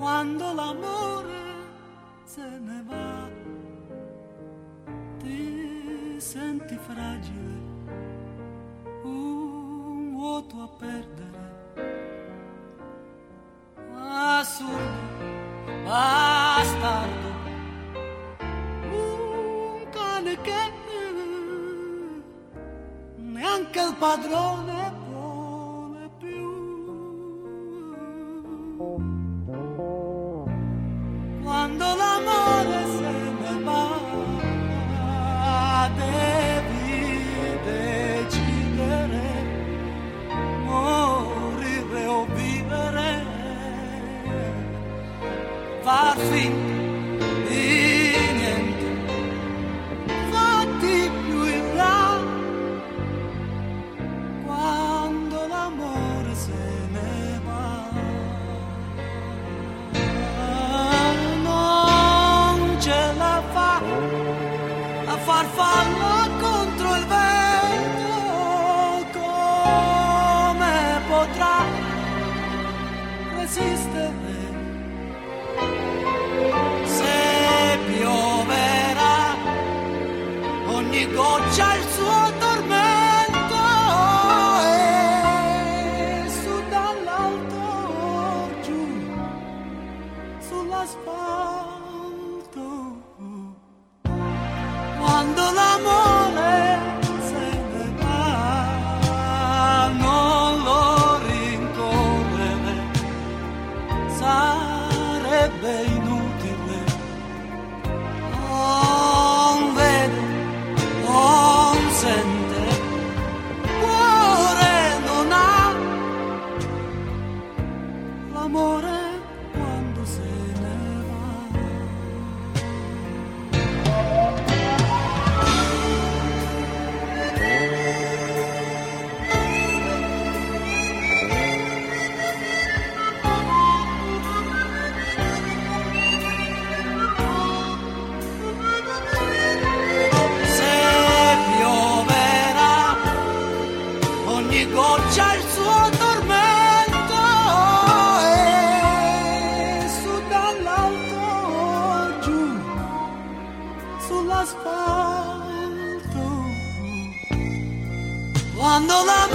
quando l'amore se ne va, ti senti fragile, un vuoto a perdere, assurdo, bastardo, un cane che neanche il padrone vuole più. Quando l'amore se ne va, devi decidere, morire o vivere, far finta di niente, fatti più in là. Quando l'amore se ne va, non ce la fa a farfalla contro il vento, come potrà resistere se pioverà, ogni goccia ha il suo tormento, e su dall'alto giù sull'asfalto. Quando l'amore se ne va, non lo rincorrere, sarebbe inutile. Non vede, non sente, cuore non ha, l'amore quando se ne va. Se pioverà, ogni goccia ha il suo tormento, e su dall'alto giù sull'asfalto. Quando la